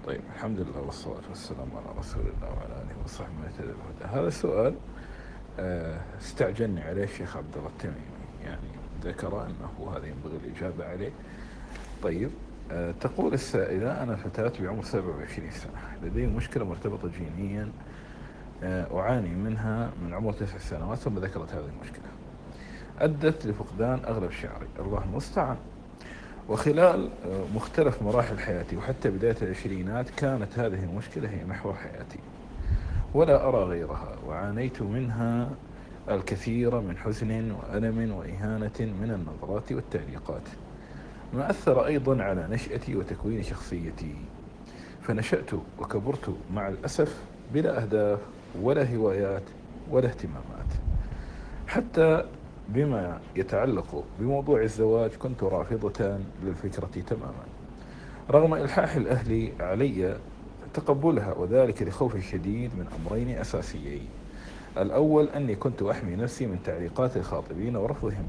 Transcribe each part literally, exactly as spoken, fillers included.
طيب، الحمد لله والصلاة والسلام على رسول الله وعلى آله وصحبه اهتدى بهداه. هذا السؤال آه، استعجلني عليه الشيخ عبد الله التميمي، يعني ذكر أنه هذا ينبغي الإجابة عليه. طيب، آه، تقول السائلة: أنا فتاة بعمر سبعة وعشرين سنة، لدي مشكلة مرتبطة جينيا آه، أعاني منها من عمر تسع سنوات. ثم ذكرت هذه المشكلة أدت لفقدان أغلب شعري، الله المستعان. وخلال آه، مختلف مراحل حياتي وحتى بداية العشرينات كانت هذه المشكلة هي محور حياتي ولا أرى غيرها، وعانيت منها الكثير من حزن وألم وإهانة من النظرات والتعليقات، ما أثر أيضا على نشأتي وتكوين شخصيتي. فنشأت وكبرت مع الأسف بلا أهداف ولا هوايات ولا اهتمامات. حتى بما يتعلق بموضوع الزواج كنت رافضة للفكرة تماما، رغم إلحاح الأهل علي تقبلها، وذلك لخوفي الشديد من أمرين أساسيين: الأول أني كنت أحمي نفسي من تعليقات الخاطبين ورفضهم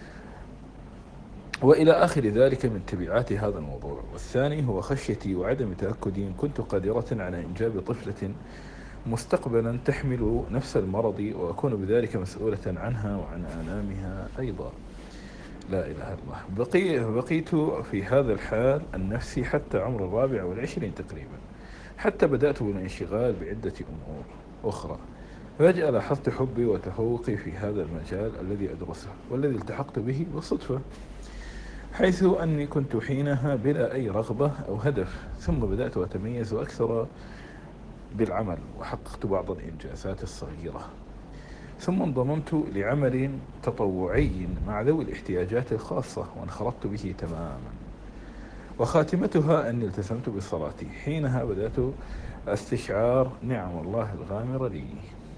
وإلى آخر ذلك من تبعات هذا الموضوع، والثاني هو خشيتي وعدم تأكدي إن كنت قادرة على إنجاب طفلة مستقبلا تحمل نفس المرض، وأكون بذلك مسؤولة عنها وعن آلامها أيضا. لا إله إلا الله. بقي بقيت في هذا الحال النفسي حتى عمر الرابع والعشرين تقريبا، حتى بدأت بالانشغال بعدة أمور أخرى. فجأة لاحظت حبي وتفوقي في هذا المجال الذي أدرسه والذي التحقت به بالصدفة، حيث أني كنت حينها بلا أي رغبة أو هدف. ثم بدأت أتميز أكثر بالعمل وحققت بعض الإنجازات الصغيرة، ثم انضممت لعمل تطوعي مع ذوي الاحتياجات الخاصة وانخرطت به تماما، وخاتمتها أني التزمت بصلاتي. حينها بدأت استشعار نعم الله الغامرة لي،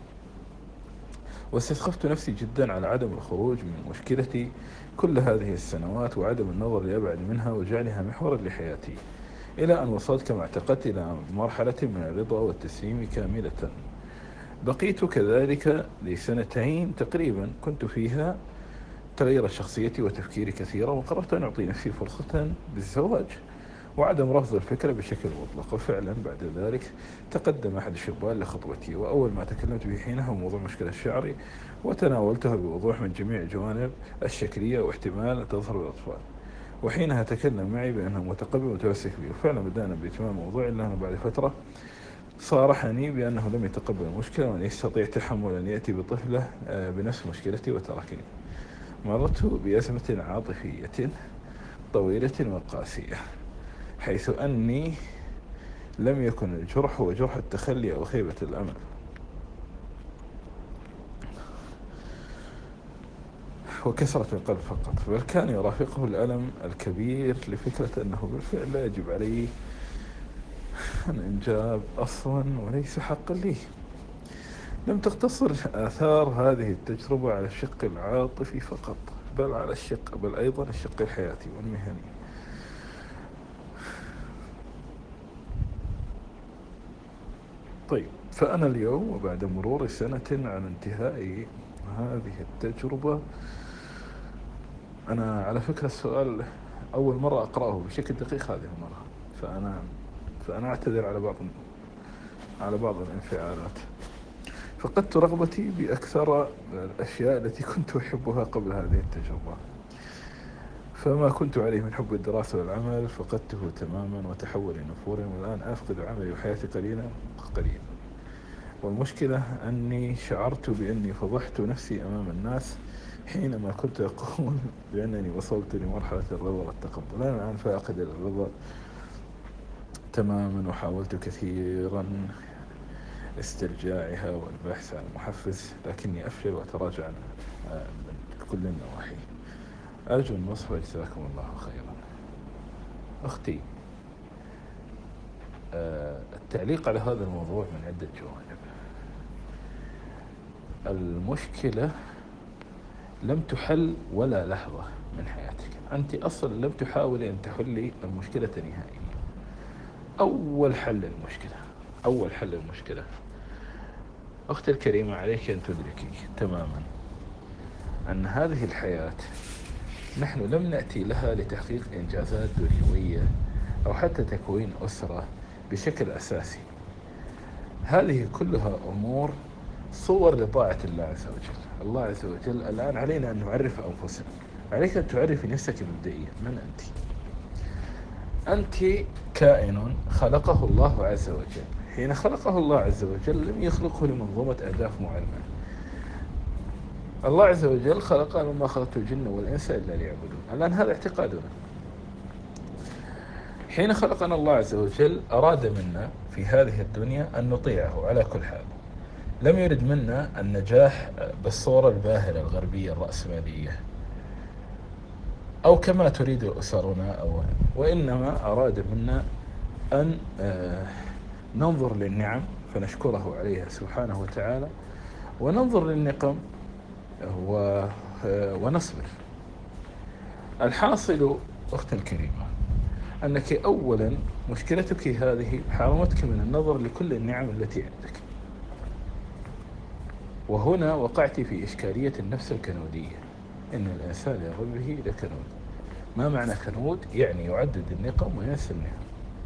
واستسخفت نفسي جدا على عدم الخروج من مشكلتي كل هذه السنوات وعدم النظر لأبعد منها وجعلها محورا لحياتي، إلى أن وصلت كما اعتقدت إلى مرحلة من الرضا والتسليم كاملة. بقيت كذلك لسنتين تقريبا كنت فيها تغيرت شخصيتي وتفكيري كثيرا، وقررت أن أعطي نفسي فرصة بالزواج وعدم رفض الفكرة بشكل مطلق. وفعلا بعد ذلك تقدم أحد الشبان لخطبتي، وأول ما تكلمت به حينها هو موضوع مشكلة شعري، وتناولتها بوضوح من جميع الجوانب الشكلية واحتمال تظهر بالأطفال. وحينها تكلم معي بأنه متقبل ومتمسك بي، وفعلا بدأنا بإتمام الموضوع، إلا أنه بعد فترة صارحني بأنه لم يتقبل المشكلة وأن يستطيع تحمل أن يأتي بطفلة آه، بنفس مشكلتي وتركني. مررت بأزمة عاطفية طويلة وقاسية، حيث أني لم يكن الجرح هو جرح التخلي أو خيبة الأمل، وكسرة القلب فقط، بل كان يرافقه الألم الكبير لفكرة أنه بالفعل لا يجب علي الإنجاب أصلا وليس حقا لي. لم تقتصر آثار هذه التجربة على الشق العاطفي فقط، بل على الشق بل أيضا الشق الحياتي والمهني. طيب، فأنا اليوم وبعد مرور سنة على انتهاء هذه التجربة، أنا على فكرة السؤال أول مرة أقرأه بشكل دقيق هذه المرة، فأنا فأنا أعتذر على بعض على بعض الانفعالات. فقدت رغبتي بأكثر الأشياء التي كنت أحبها قبل هذه التجربة، فما كنت عليه من حب الدراسة والعمل فقدته تماما وتحول إلى نفور، والآن أفقد عملي وحياتي قليلا قليلا. والمشكلة أني شعرت بأني فضحت نفسي أمام الناس حينما كنت أقول بأنني وصلت لمرحلة الرضا والتقبل. أنا الآن فاقد الرضا تماما، وحاولت كثيرا استرجاعها والبحث عن محفز، لكني أفشل وأتراجع من كل النواحي. أرجو النصح وجزاكم الله خيرا. أختي، التعليق على هذا الموضوع من عدة جوانب. المشكلة لم تحل ولا لحظة من حياتك، أنت أصلا لم تحاولي أن تحلي المشكلة نهائيا. أول حل المشكلة أول حل المشكلة أختي الكريمة، عليك أن تدركي تماما أن هذه الحياة نحن لم نأتي لها لتحقيق إنجازات دنيوية أو حتى تكوين أسرة بشكل أساسي. هذه كلها أمور صور لطاعة الله عز وجل. الله عز وجل الآن علينا أن نعرف أنفسنا، عليك أن تعرفي نفسك مبدئيا. من أنت؟ أنت كائن خلقه الله عز وجل. حين خلقه الله عز وجل لم يخلقه لمنظومة أهداف معينة. الله عز وجل خلق وما خلقت الجن والإنس إلا ليعبدون. الآن هذا اعتقادنا. حين خلقنا الله عز وجل أراد منا في هذه الدنيا أن نطيعه على كل حال. لم يرد منا النجاح بالصورة الباهرة الغربية الرأسمالية أو كما تريد أسرنا أو وإنما أراد منا أن ننظر للنعم فنشكره عليها سبحانه وتعالى، وننظر للنقم ونصبر. الحاصل أختي الكريمة أنك أولا مشكلتك هذه حرمتك من النظر لكل النعم التي عندك، وهنا وقعت في إشكالية النفس الكنودية. إن الإنسان لربه لكنود. ما معنى كنود؟ يعني يعدد النقم وينسى النعم.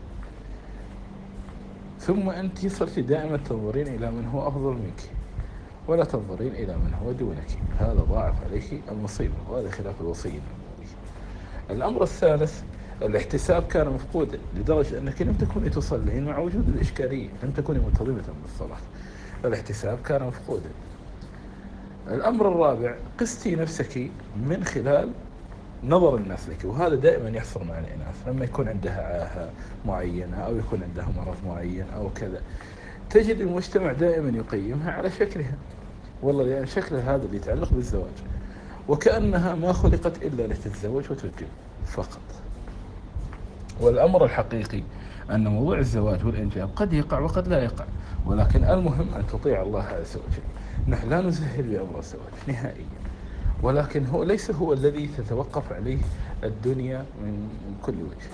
ثم أنت صرت دائما تنظرين إلى من هو أفضل منك ولا تنظرين إلى من هو دونك. هذا ضاعف عليك المصيبة، وهذا خلاف الوصية النبوية. الأمر الثالث، الاحتساب كان مفقودا لدرجة أنك لم تكوني تصلين مع وجود الإشكالية، لم تكوني منتظمة بالصلاة. الاحتساب كان مفقودا. الأمر الرابع، قستي نفسك من خلال نظر الناس لك، وهذا دائما يحصل مع الإناث لما يكون عندها عاهة معينة أو يكون عندها مرض معين أو كذا، تجد المجتمع دائما يقيمها على شكلها، والله لأن شكلها هذا اللي يتعلق بالزواج، وكأنها ما خلقت إلا لتتزوج وتنجب فقط. والأمر الحقيقي أن موضوع الزواج والإنجاب قد يقع وقد لا يقع، ولكن المهم أن تطيع الله عز وجل. نحن لا نسهل بأمر الزواج نهائيا، ولكن هو ليس هو الذي تتوقف عليه الدنيا من كل وجه.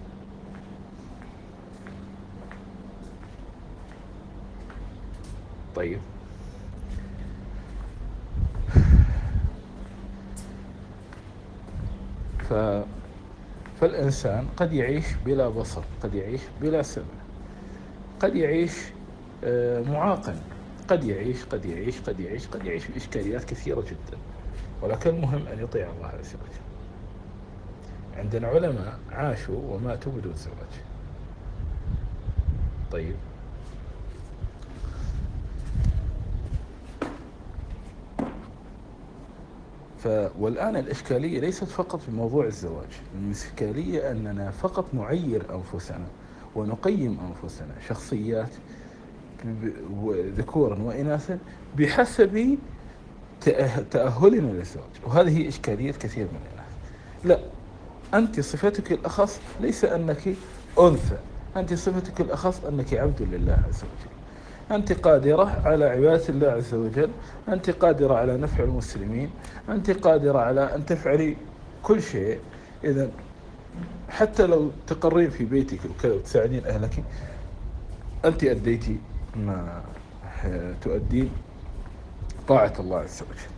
طيب، ف... فالإنسان قد يعيش بلا بصر، قد يعيش بلا سمع، قد يعيش معاقا، قد يعيش قد يعيش قد يعيش قد يعيش بإشكاليات كثيرة جدا، ولكن المهم أن يطيع الله عز وجل. عندنا علماء عاشوا وماتوا بدون زواج. طيب، ف... والآن الإشكالية ليست فقط في موضوع الزواج، الإشكالية أننا فقط نعير أنفسنا ونقيم أنفسنا شخصيات ذكورا وإناثا بحسب تأهلنا للزواج، وهذه هي إشكالية كثير من الناس. لا، أنت صفتك الأخص ليس أنك أنثى، أنت صفتك الأخص أنك عبد لله عز وجل، أنت قادرة على عبادة الله عز وجل، أنت قادرة على نفع المسلمين، أنت قادرة على أن تفعلي كل شيء. إذا حتى لو تقرين في بيتك وكذا وتساعدين أهلك، أنت أديتي ما تؤدين طاعة الله عز وجل.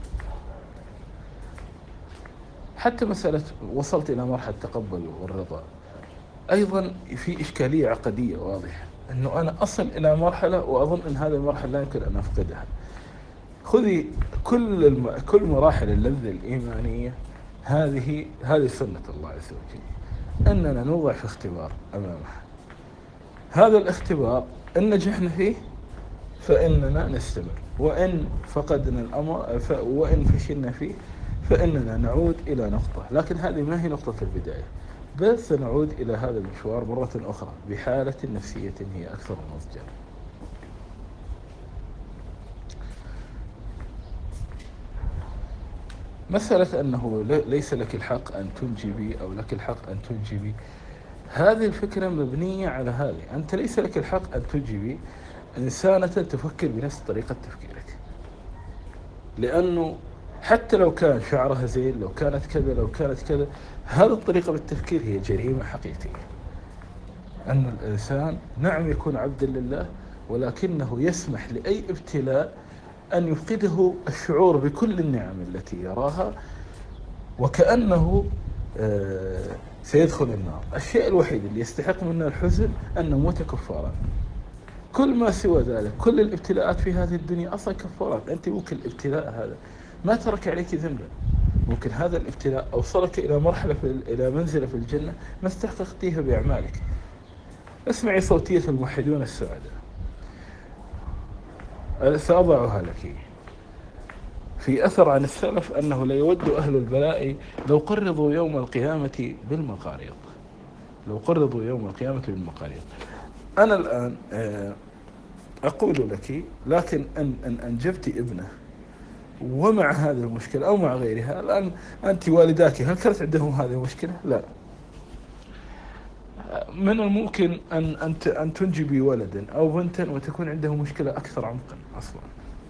حتى مسألة وصلت إلى مرحلة التقبل والرضا، أيضا في إشكالية عقدية واضحة، أنه أنا أصل إلى مرحلة وأظن أن هذه المرحلة لا يمكن أن أفقدها. خذي كل الم... كل مراحل اللذة الإيمانية، هذه هذه سنة الله عز وجل، أننا نوضع في اختبار أمامها. هذا الاختبار إن نجحنا فيه فإننا نستمر، وإن فقدنا الأمر ف... وإن فشلنا فيه فإننا نعود إلى نقطة، لكن هذه ما هي نقطة البداية، بل سنعود إلى هذا المشوار مرة أخرى بحالة نفسية هي أكثر نضجا. مسألة أنه ليس لك الحق أن تنجبي أو لك الحق أن تنجبي، هذه الفكرة مبنية على هذه. أنت ليس لك الحق أن تنجبي إنسانة تفكر بنفس طريقة تفكيرك، لأنه حتى لو كان شعرها زين، لو كانت كذا، لو كانت كذا، هذه الطريقة بالتفكير هي جريمة حقيقية. أن الإنسان نعم يكون عبدا لله، ولكنه يسمح لأي ابتلاء أن يفقده الشعور بكل النعم التي يراها، وكأنه سيدخل النار. الشيء الوحيد اللي يستحق منا الحزن أن نموت كفارا. كل ما سوى ذلك، كل الابتلاءات في هذه الدنيا أصلا كفارات. أنت ممكن الابتلاء هذا ما ترك عليك ذنبا، ممكن هذا الابتلاء أوصلك إلى مرحلة في إلى منزلة في الجنة ما استحققتيها بأعمالك. اسمعي صوتية الموحدون السعداء، سأضعها لك. في أثر عن السلف أنه لا يود أهل البلاء لو قرضوا يوم القيامة بالمقاريض، لو قرضوا يوم القيامة بالمقاريض. أنا الآن أقول لك، لكن أن أن أنجبت ابنه ومع هذه المشكلة أو مع غيرها، الآن أنت والداك هل كانت عندهم هذه المشكلة؟ لا. من الممكن أن أنت أن تنجبي ولدا أو بنتا وتكون عنده مشكلة أكثر عمقا أصلا.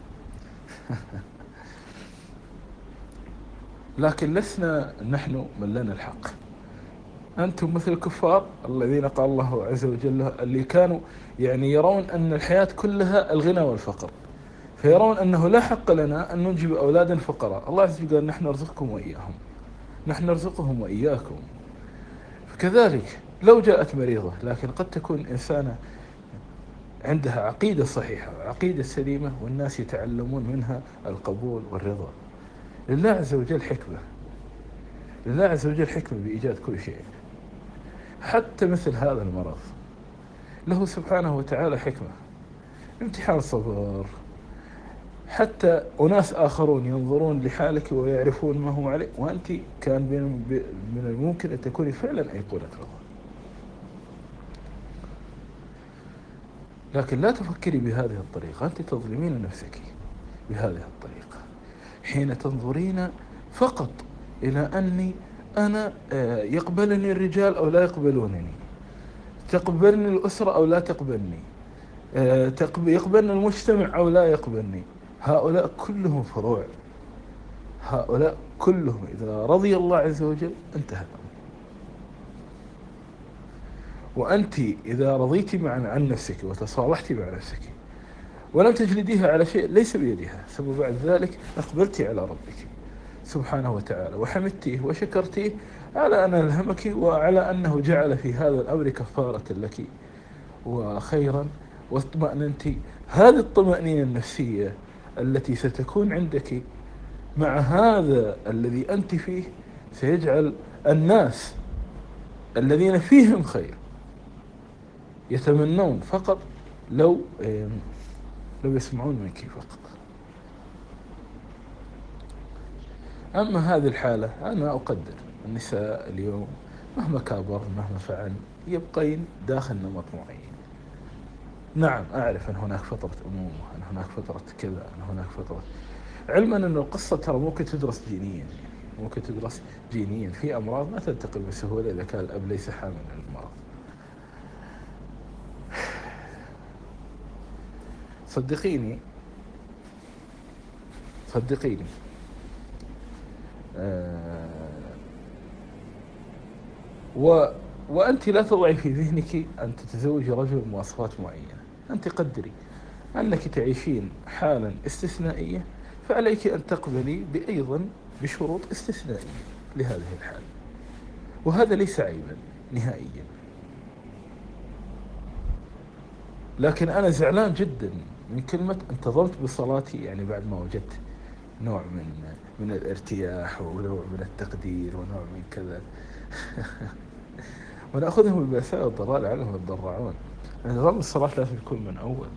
لكن لسنا نحن من لنا الحق. أنتم مثل الكفار الذين قال الله عز وجل اللي كانوا يعني يرون أن الحياة كلها الغنى والفقر، فيرون أنه لا حق لنا أن ننجب أولادا فقراء. الله عز وجل قال نحن نرزقكم وإياهم، نحن نرزقهم وإياكم. فكذلك لو جاءت مريضة لكن قد تكون إنسانة عندها عقيدة صحيحة عقيدة سليمة والناس يتعلمون منها القبول والرضا. لله عز وجل حكمة، لله عز وجل حكمة بإيجاد كل شيء. حتى مثل هذا المرض له سبحانه وتعالى حكمة، امتحان صبر. حتى أناس آخرون ينظرون لحالك ويعرفون ما هم عليه، وأنت كان من الممكن أن تكوني فعلا أيقونة رضا. لكن لا تفكري بهذه الطريقة، أنت تظلمين نفسك بهذه الطريقة حين تنظرين فقط إلى أني أنا يقبلني الرجال أو لا يقبلونني، تقبلني الأسرة أو لا تقبلني، يقبلني المجتمع أو لا يقبلني. هؤلاء كلهم فروع، هؤلاء كلهم إذا رضي الله عز وجل انتهى. وأنت إذا رضيت عن نفسك وتصالحت مع نفسك ولم تجلديها على شيء ليس بيدها، ثم بعد ذلك أقبلت على ربك سبحانه وتعالى وحمدتيه وشكرتيه على أن ألهمك وعلى أنه جعل في هذا الأمر كفارة لك وخيرا، واطمأننت. هذه الطمأنينة النفسية التي ستكون عندك مع هذا الذي أنت فيه سيجعل الناس الذين فيهم خير يتمنون فقط لو لو يسمعون منك فقط. أما هذه الحالة أنا أقدر النساء اليوم مهما كابر مهما فعل يبقين داخل نمط معين. نعم أعرف أن هناك فترة أمومة، أن هناك فترة كذا، أن هناك فترة، علما أن القصة ترى ممكن تدرس جينيا، ممكن تدرس جينيا. في أمراض ما تنتقل بسهولة إذا كان الأب ليس حاملا للمرض. صدقيني صدقيني آه و وأنت لا تضعي في ذهنك أن تتزوجي رجل بمواصفات معينة. أنت قدري أنك تعيشين حالا استثنائية، فعليك أن تقبلي بأيضا بشروط استثنائية لهذه الحالة، وهذا ليس عيبا نهائيا. لكن أنا زعلان جدا من كلمة انتظمت بصلاتي، يعني بعد ما وجدت نوع من من الارتياح ونوع من التقدير ونوع من كذا. ونأخذهم بالبأساء والضراء لعلهم يتضرعون. نظام الصلاة لازم يكون من أول.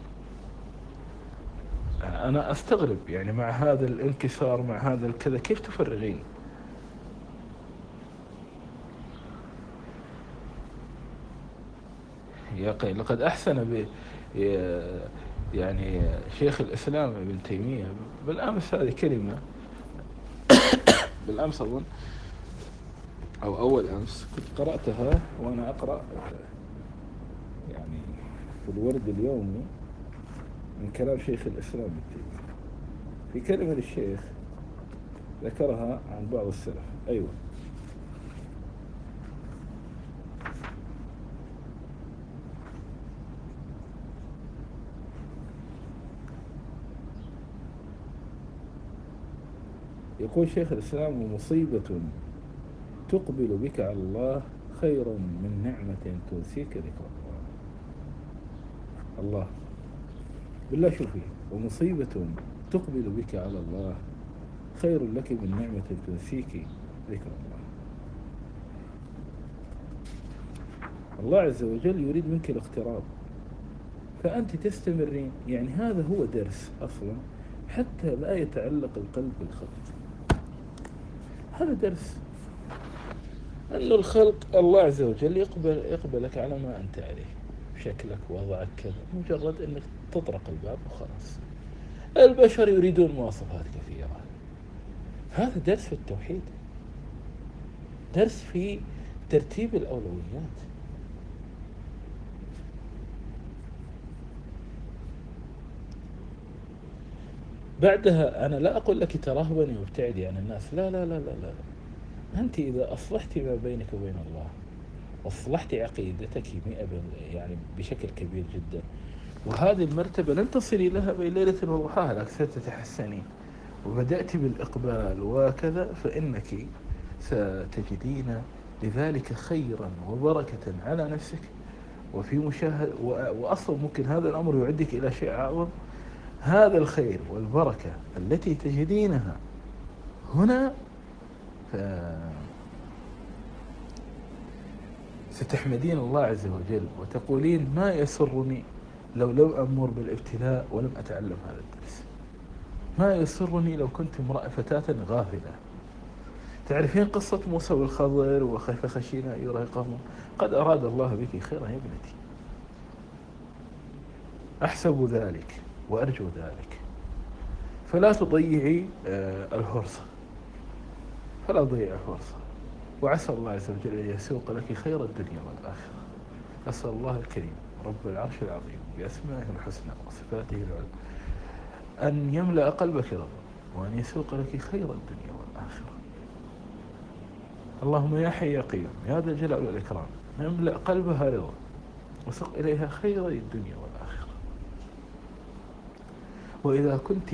أنا أستغرب يعني مع هذا الانكسار مع هذا الكذا كيف تفرغين؟ يا أخي لقد أحسن ب يعني شيخ الإسلام ابن تيمية بالأمس، هذه كلمة بالأمس أظن أو أول أمس كنت قرأتها وأنا أقرأ يعني في الورد اليومي من كلام شيخ الإسلام ابن تيمية، في كلمة للشيخ ذكرها عن بعض السلف. أيوة يقول شيخ الإسلام: ومصيبة تقبل بك على الله خير من نعمة تنسيك ذكر الله. الله بالله شوفي، ومصيبة تقبل بك على الله خير لك من نعمة تنسيك ذكر الله. الله عز وجل يريد منك الاقتراب، فأنت تستمرين. يعني هذا هو درس أصلا حتى لا يتعلق القلب بالخلق. هذا درس أن الخلق الله عز وجل يقبل يقبلك على ما أنت عليه، شكلك وضعك كذا، مجرد أنك تطرق الباب وخلاص. البشر يريدون مواصفات كثيرة. هذا درس في التوحيد، درس في ترتيب الأولويات. بعدها أنا لا أقول لك ترهبني وابتعدي عن الناس، لا لا لا لا لا. أنت إذا أصلحت ما بينك وبين الله، أصلحت عقيدتك مئة يعني بشكل كبير جدا، وهذه المرتبة لن تصلي لها بين ليلة وضحاها، لكن ستتحسنين وبدأت بالإقبال وكذا، فإنك ستجدين لذلك خيرا وبركة على نفسك وفي مشاهد. وأصلا ممكن هذا الأمر يعدك إلى شيء أعظم. هذا الخير والبركة التي تجدينها هنا ستحمدين الله عز وجل وتقولين ما يسرني لو لم أمر بالابتلاء ولم أتعلم هذا الدرس، ما يسرني لو كنت امرأة فتاة غافلة. تعرفين قصة موسى والخضر وكيف خشينا أن يرهقهم؟ قد أراد الله بك خيرا يا ابنتي، أحسب ذلك وأرجو ذلك، فلا تضيعي الفرصة، فلا تضيعي الفرصة. وعسى الله عز وجل أن يسوق لك خير الدنيا والآخرة. أسأل الله الكريم رب العرش العظيم بأسمائه الحسنى وصفاته العلى أن يملأ قلبك رضا، وأن يسوق لك خير الدنيا والآخرة. اللهم يا حي يا قيوم يا ذا الجلال والإكرام، يملأ قلبها رضا وسق إليها خير الدنيا والآخرة. وإذا كنت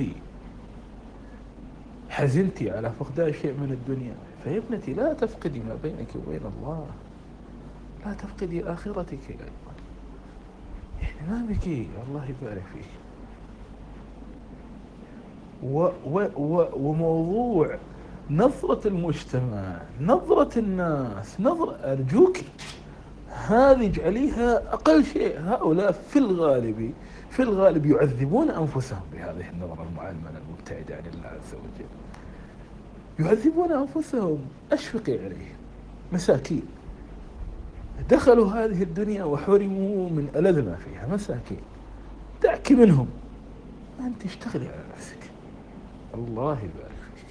حزنتي على فقدان شيء من الدنيا، فيا ابنتي لا تفقدي ما بينك وبين الله، لا تفقدي آخرتك أيضا. يعني ما بكي، الله يبارك فيك. و و و وموضوع نظرة المجتمع، نظرة الناس، نظرة أرجوك هذه اجعليها أقل شيء. هؤلاء في الغالب في الغالب يعذبون أنفسهم بهذه النظرة المعلمة المبتعدة عن الله عز وجل، يعذبون أنفسهم. أشفقي عليهم، مساكين دخلوا هذه الدنيا وحرموا من ألذ ما فيها، مساكين. دعك منهم، أنت اشتغلي على نفسك، الله يبارك فيك.